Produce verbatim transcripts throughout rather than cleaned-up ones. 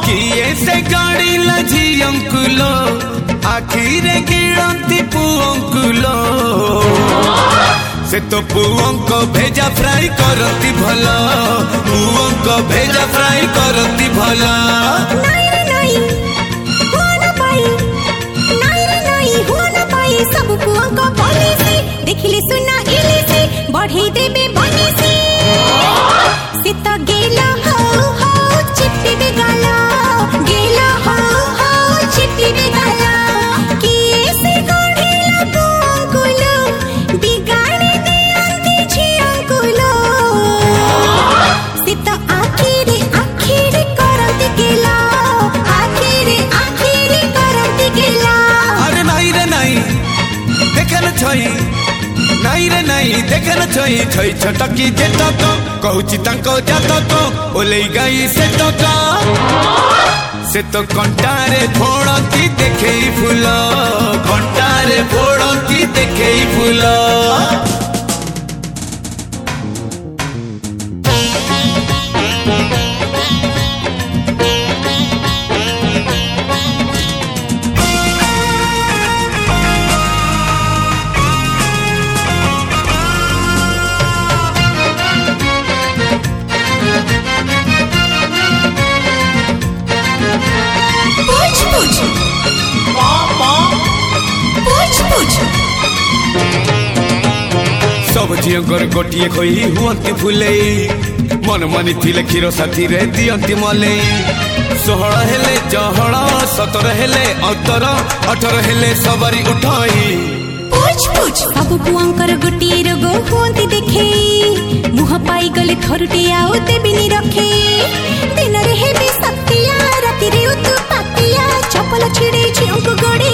किए से गाड़ी लझी अंकुलो आखिरे गिरंती पुअंकुलो से तो पुअंको भेजा फ्राई करती भला पुअंको भेजा फ्राई करती भला नहीं रे नहीं हो ना पाई नहीं रे नहीं हो ना पाई सब पुअंको बने से देखिले सुना इले से बढ़े देबे बने से से तो गेला हो हो चिप्पी बेगाला गेला हो हो चिप्पी बेगाला किए से गढ़ेला पुअंकुलो बिगाड़े दे अंती झियंकुलो से तो आखिरे आखिरे करती गेला आखिरे आखिरे करती गेला अरे नहीं रे नहीं देखन छई नहीं रे नहीं देखन छई छई छटकी जेतक कहूची तांको जातक ओलेई गई से तक से तो कंटारे फोड़ती देखेई फूल कंटारे फोड़ती देखेई फूल पूछ पूछ पूछ पूछ सब झीकर गोटे खोई हुअंती फुले मन मानी थिले क्षीर साथी रे दियंती मले षोहल हेले जहल सतर हेले अतर अठर हेले सबरी उठाई पूछ पूछ सब पुअंकर गोटे रोग हुअंती देखे मुह पाई गले थरुटे आउ देबिनी रखे दिन रे हेबे सतिया राति रे उतु पातिया चपल छिड़े झियंक गड़े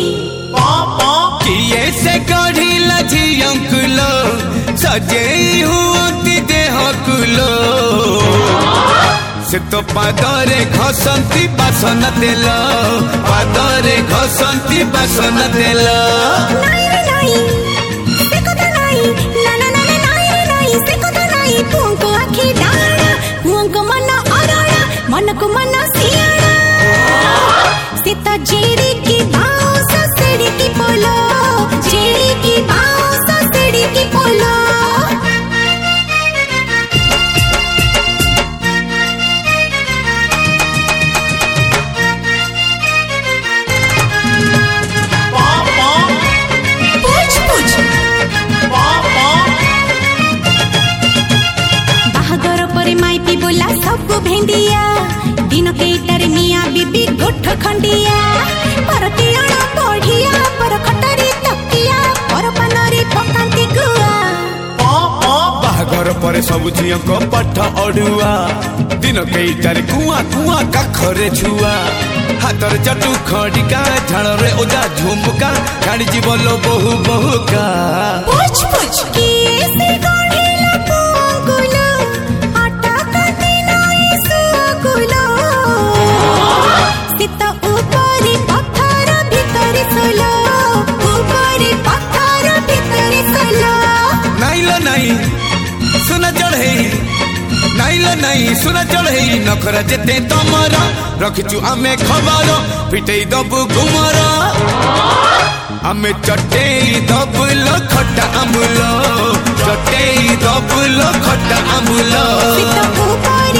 किए से गढ़ी लझी अंकुलो सजेई हुअंती देह कुलो से तो पादरे घसंती बासन तेल पादरे घसंती बासन तेल नहीं रे नहीं से कथा नहीं ना ना ना ना नहीं रे नहीं से कथा नहीं पुअंको आखि डाड़ा पुअंको मन अरड़ा मन को मन सियाड़ा से तो जेड़ी की बाऊ ससड़ी की पोलो जेड़ी की बाऊ ससड़ी की पोलो पूछ पूछ बाहागर परे माइपी बोला सबको भेंडिया दिन केटारे मिया बीबी गोठ खंडिया परती अण बढ़िया पर खटारी तकिया पर पानरी पकांती गुआ बाहागर पर सब झीक पाठ अड़ुआ दिन केईटारे कुआ कुआ काखरे छुआ हाथर चटु खड़िका झाड़ रे ओजा झुमका झाड़ी जीवलो बहु बहु का पूछ पूछ किए से गढ़ेला पुअंकुलो आटा काटी नहीं सुअंकुलो से तो ऊपरी पत्थर भीतर सोलो ऊपरी पत्थर भीतर सोलो नाइल नहीं सुन चढ़े नाइल नहीं सुन चढ़े नखरा जेते तमरा रखिचु आमे खबर पिटई दबु गुमर आमे चटेई दबुल खट्टा अमुल चटेई दबुल खट्टा अमुल से तो ऊपरी